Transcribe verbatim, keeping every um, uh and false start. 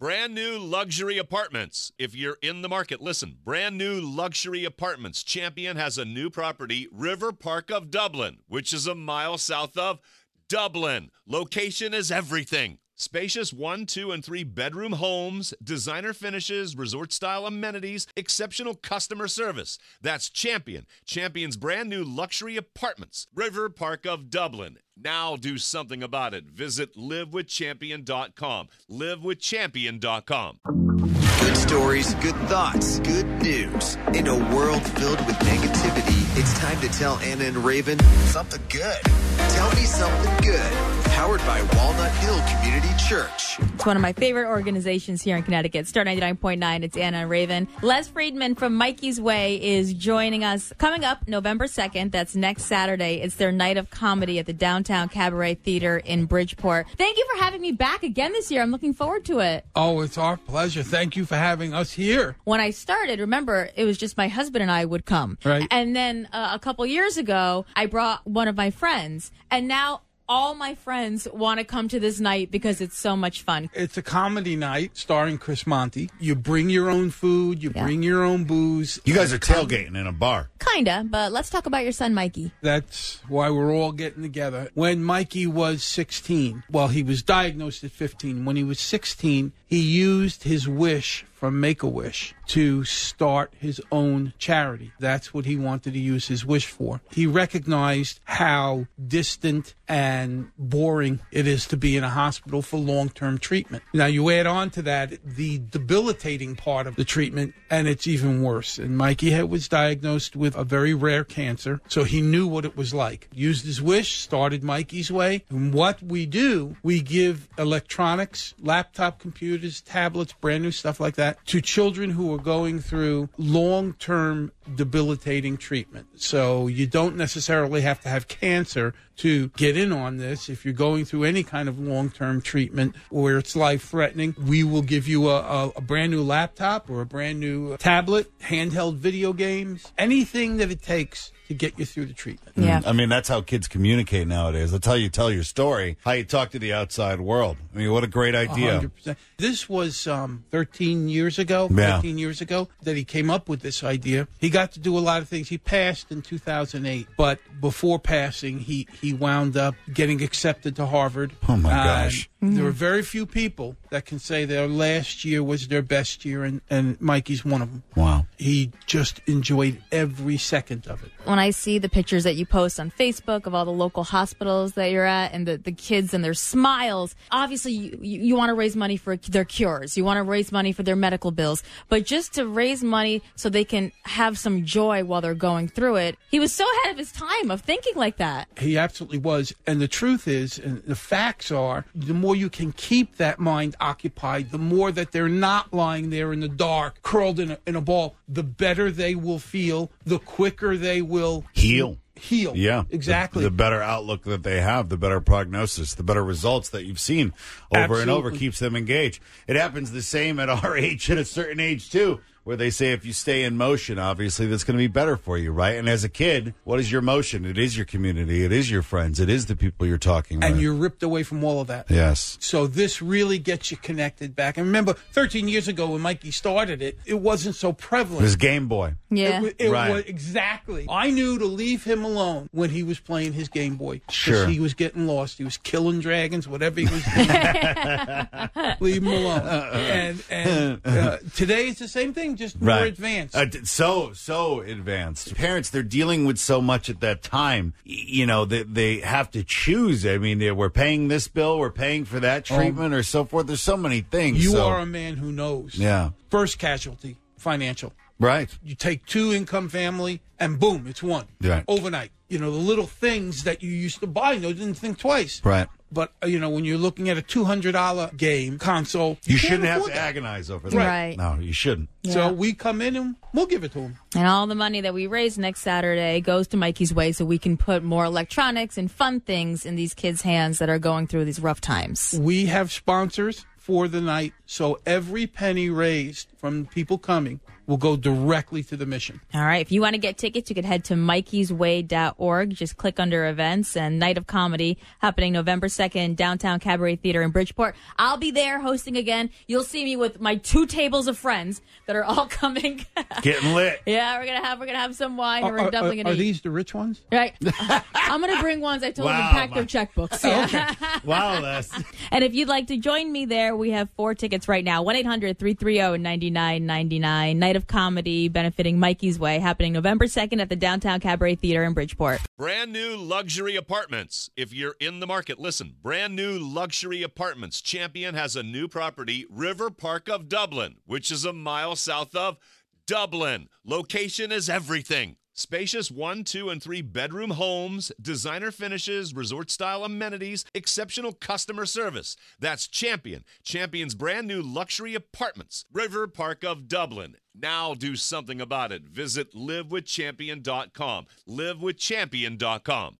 Brand new luxury apartments. If you're in the market, listen. Brand new luxury apartments. Champion has a new property, River Park of Dublin, which is a mile south of Dublin. Location is everything. Spacious one, two, and three bedroom homes, designer finishes, resort-style amenities, exceptional customer service. That's Champion. Champion's brand new luxury apartments, River Park of Dublin. Now do something about it. Visit live with champion dot com. live with champion dot com. Good stories, good thoughts, good news. In a world filled with negativity, it's time to tell Anna and Raven something good. Tell me something good. Powered by Walnut Hill Community Church. It's one of my favorite organizations here in Connecticut. Star ninety-nine point nine. It's Anna and Raven. Les Friedman from Mikey's Way is joining us coming up November second. That's next Saturday. It's their night of comedy at the Downtown Cabaret Theater in Bridgeport. Thank you for having me back again this year. I'm looking forward to it. Oh, it's our pleasure. Thank you for having us here. When I started, remember, it was just my husband and I would come. Right. And then uh, a couple years ago, I brought one of my friends. And now all my friends want to come to this night because it's so much fun. It's a comedy night starring Chris Monty. You bring your own food. You Yeah. bring your own booze. You guys are tailgating in a bar. Kinda, but let's talk about your son, Mikey. That's why we're all getting together. When Mikey was sixteen, well, he was diagnosed at fifteen. When he was sixteen, he used his wish from Make-A-Wish to start his own charity. That's what he wanted to use his wish for. He recognized how distant and boring it is to be in a hospital for long-term treatment. Now, you add on to that the debilitating part of the treatment, and it's even worse. And Mikey had, was diagnosed with a very rare cancer, so he knew what it was like. Used his wish, started Mikey's Way. And what we do, we give electronics, laptop computers, tablets, brand new stuff like that, to children who are going through long-term debilitating treatment. So you don't necessarily have to have cancer to get in on this. If you're going through any kind of long-term treatment where it's life-threatening, we will give you a, a, a brand new laptop or a brand new tablet, handheld video games, anything that it takes to get you through the treatment. Yeah. I mean, that's how kids communicate nowadays. That's how you tell your story, how you talk to the outside world. I mean, what a great idea. one hundred percent. This was um, thirteen years ago, Yeah. fifteen years ago, that he came up with this idea. He got to do a lot of things. He passed in two thousand eight, but before passing, he, he wound up getting accepted to Harvard. Oh, my Uh, gosh. There are very few people that can say their last year was their best year, and, and Mikey's one of them. Wow. He just enjoyed every second of it. When I see the pictures that you post on Facebook of all the local hospitals that you're at and the, the kids and their smiles, obviously you, you, you want to raise money for their cures. You want to raise money for their medical bills. But just to raise money so they can have some joy while they're going through it, he was so ahead of his time of thinking like that. He absolutely was. And the truth is, and the facts are, the more you can keep that mind occupied, the more that they're not lying there in the dark, curled in a, in a ball, the better they will feel, the quicker they will Heal. Heal. Yeah. Exactly. The, the better outlook that they have, the better prognosis, the better results that you've seen over and over Absolutely. keeps them engaged. It happens the same at our age, at a certain age, too, where they say if you stay in motion, obviously, that's going to be better for you, right? And as a kid, what is your motion? It is your community. It is your friends. It is the people you're talking with. and you're ripped away from all of that. Yes. So this really gets you connected back. And remember, thirteen years ago when Mikey started it, it wasn't so It prevalent. was Game Boy. Yeah. It, wa- it Right. was exactly. I knew to leave him alone when he was playing his Game Boy. 'Cause Sure. he was getting lost. He was killing dragons, whatever he was doing. Leave him alone. And, and uh, today it's the same thing, just more Right. advanced. Uh, d- so, so advanced. Parents, they're dealing with so much at that time. Y- You know, they, they have to choose. I mean, they, we're paying this bill, we're paying for that treatment, or so forth. There's so many things. you so- are a man who knows. Yeah. First casualty, financial. Right. You take two income family, and boom, it's one. Right. Overnight. You know, the little things that you used to buy, no, didn't think twice. Right. But, uh, you know, when you're looking at a two hundred dollars game console, You can't shouldn't have afford to that. agonize over that. Right. No, you shouldn't. Yeah. So we come in and we'll give it to them. And all the money that we raise next Saturday goes to Mikey's Way so we can put more electronics and fun things in these kids' hands that are going through these rough times. We have sponsors for the night, so every penny raised from people coming will go directly to the mission. All right. If you want to get tickets, you can head to Mikeys Way dot org. Just click under events and Night of Comedy happening November second, downtown Cabaret Theater in Bridgeport. I'll be there hosting again. You'll see me with my two tables of friends that are all coming. Getting lit. Yeah, we're gonna have we're gonna have some wine. and Are, we're are- definitely are gonna eat. these the rich ones? Right. I'm gonna bring ones. I told them Wow, to pack my- their checkbooks. Yeah. Wow, that's And if you'd like to join me there, we have four tickets right now. one eight hundred three three zero nine nine nine nine. Night of Comedy benefiting Mikey's Way happening November second at the Downtown Cabaret Theater in Bridgeport. Brand new luxury apartments. If you're in the market, listen. Brand new luxury apartments. Champion has a new property, River Park of Dublin, which is a mile south of Dublin. Location is everything. Spacious one, two, and three bedroom homes, designer finishes, resort style amenities, exceptional customer service. That's Champion. Champion's brand new luxury apartments, River Park of Dublin. Now do something about it. Visit live with champion dot com. live with champion dot com.